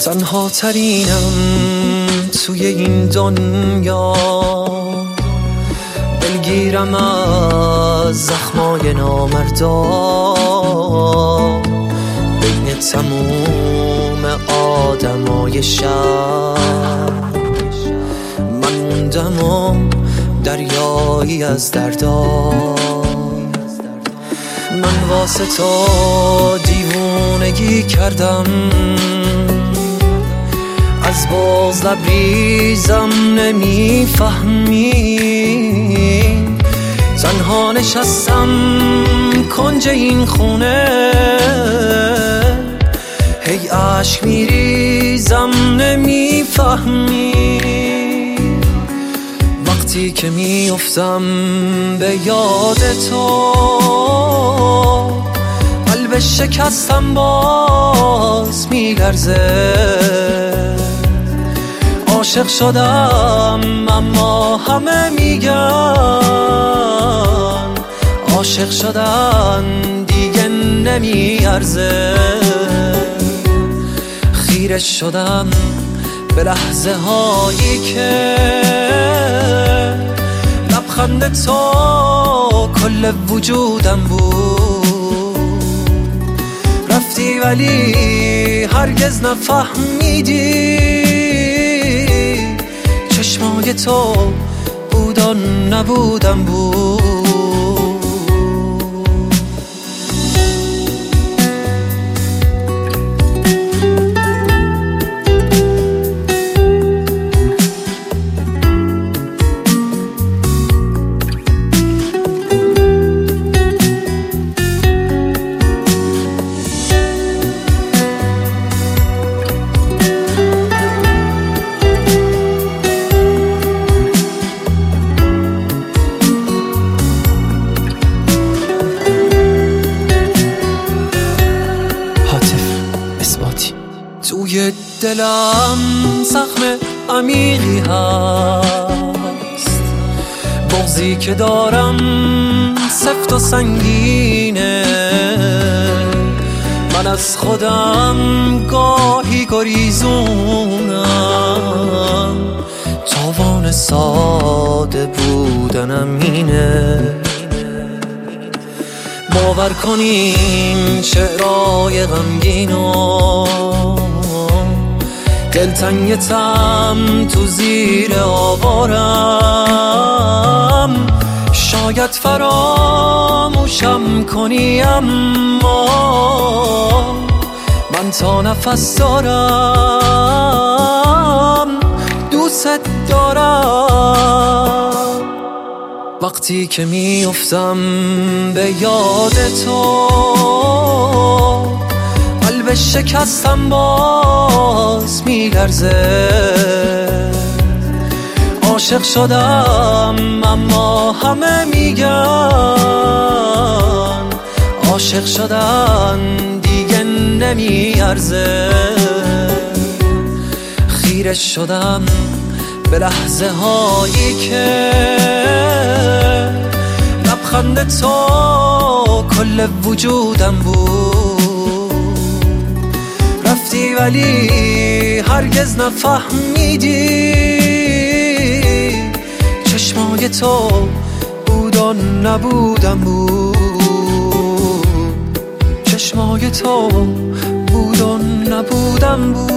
تنها ترینم توی این دنیا، دلگیرم از زخمای نامردا. بین تموم آدمای شهر من موندم و دریایی از دردا. من واسه تو دیوونگی کردم، از باز لبریزم نمیفهمی. تنها نشستم کنج این خونه، هی عشق میریزم نمیفهمی. وقتی که میافتم به یاد تو، قلب شکستم باز میلرزه. عاشق شدم اما همه میگن عاشق شدن دیگه نمیارزه. خیره شدم به لحظه هایی که لبخند تو کل وجودم بود. رفتی ولی هرگز نفهمیدی، چشمای تو بودن نبودم بود. توی دلم زخم عمیقی هست، بغضی که دارم سفت و سنگینه. من از خودم گاهی گریزونم، تاوان ساده بودنم اینه. باور کنین شعرهای غمگینو دلتنگتم تو زیر آوارم. شاید فراموشم کنی اما من تا نفس دارم دوست دارم. وقتی که میافتم به یاد تو، قلب شکستم باز میلرزه. عاشق شدم اما همه میگن عاشق شدن دیگه نمیارزه. خیره شدم به لحظه هایی که لبخند تو کل وجودم بود. رفتی ولی هرگز نفهمیدی، چشمای تو بودن نبودم بود. چشمای تو بودن نبودم بود.